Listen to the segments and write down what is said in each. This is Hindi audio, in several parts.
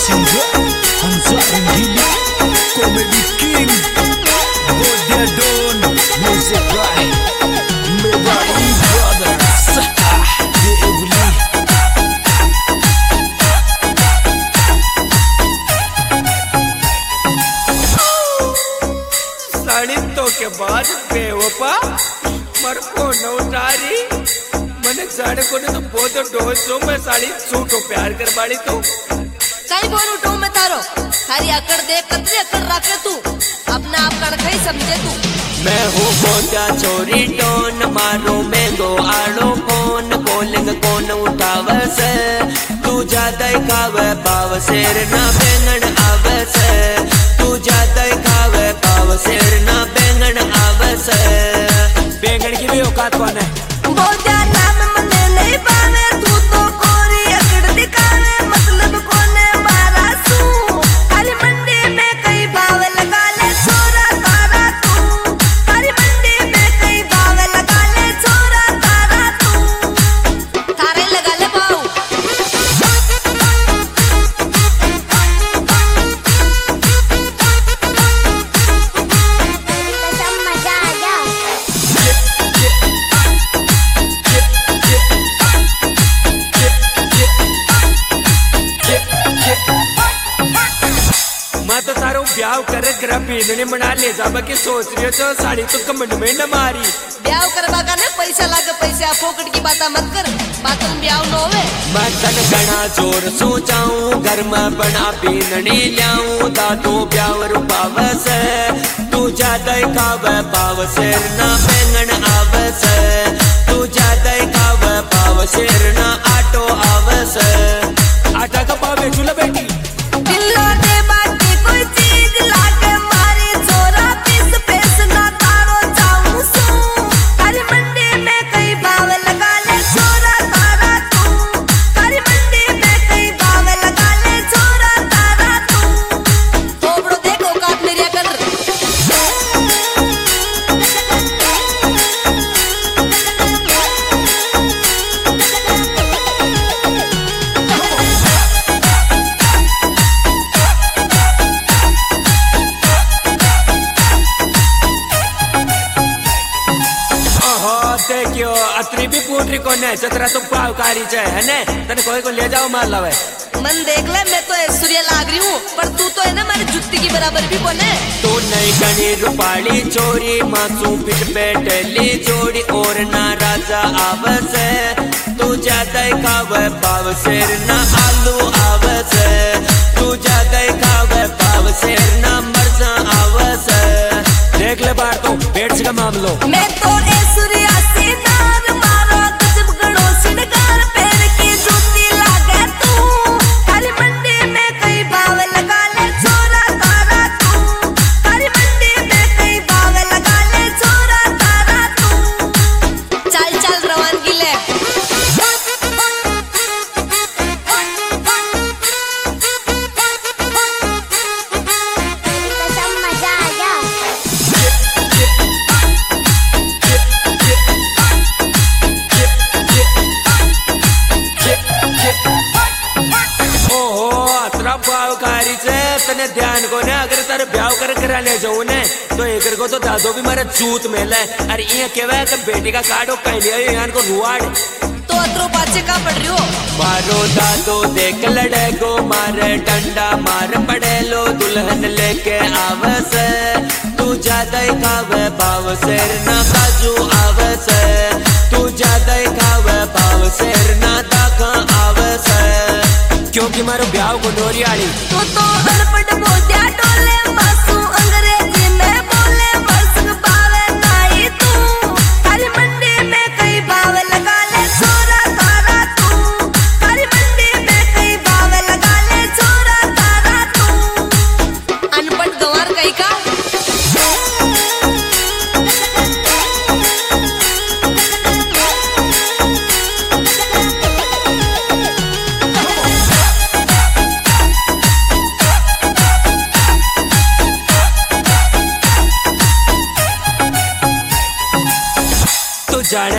Singer Hamza Rangili Comedy King Bodya Don Music by Mewai Brothers Deevli sari तो के बाद बेवफा मर को नौटारी मने साड़ी को तो बहुत डोसो मैं साड़ी सूटो प्यार कर बाड़ी तू कहीं बोलू टू में तारो थारी अकड़ देख कतरी अकड़ रखे तू अपना आप कड़खई समझे तू मैं हूँ बोटा चोरी टोन मारो मैं गो आड़ो फोन कॉलिंग कौन उठावे से तू ज्यादा खावे पाव शेर ना बेंगन आवे से तू ज्यादा खावे पाव शेर ना बेंगन आवे से बेंगन की भी औकात कौन है बोझा नाम मने नहीं पावे तू तो कोरी अकड़ दिखावे मतलब कोने मारा सू हरी मंडी में कई भाव लगा ले छोरा तारा तू हरी मंडी में कई भाव लगा ले छोरा तारा तू तारे लगा ले भाव मजा आ गया मैं तो तारो ब्याह करे ग्रह पीने मना ले जाबा के सोच रही हो तो साड़ी तो कमंड में न मारी ब्याह करवा का ने पैसा लागे पैसे फोकट की बात मत कर बात में ब्याह न होवे मैं तन गणा जोर सोचाऊं घर में बना पीननी लाऊं दादू ब्याह रुपाव से तू ज्यादा खावे पाव शेर ना बेंगन आवे से तू ज्यादा खावे पाव शेर ना आटो आवे से आटा का पाव बेचूला बेटी दिल्लो दे बाकी कोई चीज लागे मारी छोरा पीस पेस ना तारो जाऊं सू हरी मंडी में कई भाव लगा ले छोरा तारा तू हरी मंडी में कई भाव लगा ले छोरा तारा तू थोबड़ो देखो काट मेरी अकड़ देखियो अतरी भी पूटरी को ने चतरा तो पावकारी है ने तने कोई को ले जाओ मार लावे मन देख ले मैं तो ऐश्वर्या लाग रही हूँ पर तू तो है ना मेरी जुत्ती की बराबर भी कोने तू नहीं गणी रूपाली चोरी मासूम पिट पे डली जोड़ी और ना राजा आवस तू ज्यादा खावे पाव शेर ना आलू आवस तू ज्यादा खावे पाव शेर ना मर्जा आवस देख ले बार तो पेट से का मामलो मैं तो ऐश्वर्या से नार मारो गजब गड़ो सिनगार पैर की जूती लागे तू हरी मंडी में कई भाव लगा ले छोरा तारा तू हरी मंडी में कई भाव लगा ले छोरा तारा तू चल चल रवानगी ले मजा आ गया तने ध्यान को ने अगर तारे ब्याह कर करा ले जाऊ ने तो एकर को तो दादो भी मारे जूत मेले अरे ये केवे कि बेटी का काटो कह लिया यान को रुआड़ तो अतरो पाछे का पड़ रही हो मारो दादो देख लड़े गो मारे डंडा मार पड़े लो दुल्हन लेके आवस तू ज्यादा खावे पाव शेर ना बाजू आवस तू ज्यादा खावे पाव शेर ना दाखा आवस क्योंकि मारो ब्याह को डोरी आड़ी तो अनपढ़ बोझा डोले मासू अंग्रेजी में बोले मर्सक पावे नाई तू हरी मंडी में कई भाव लगा ले छोरा तारा तू हरी मंडी में कई भाव लगा ले छोरा तारा तू अनपढ़ गंवार कई का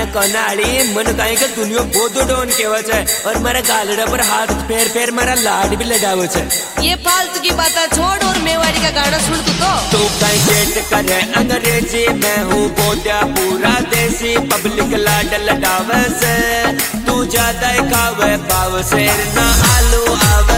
कनाड़ी मन कहीं के दुनिया बहुत डोन केवा छे और मारा गालड़ा पर हाथ फेर फेर मारा लाड भी लगावे छे। ये फालतू की बातें छोड़ और मेवाड़ी का गाना सुन तू कहीं गेट करे अंग्रेजी मैं हूँ बोलिया पूरा देसी पब्लिक लाड लडावे से तू ज्यादा खावे पाव शेर ना आलू आवे